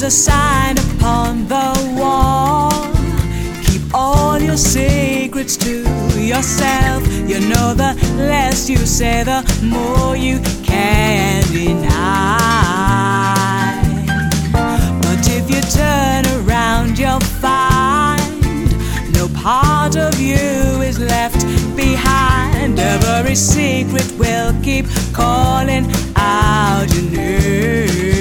a sign upon the wall. Keep all your secrets to yourself. You know the less you say, the more you can deny. But if you turn around, you'll find no part of you is left behind. Every secret will keep calling out your name.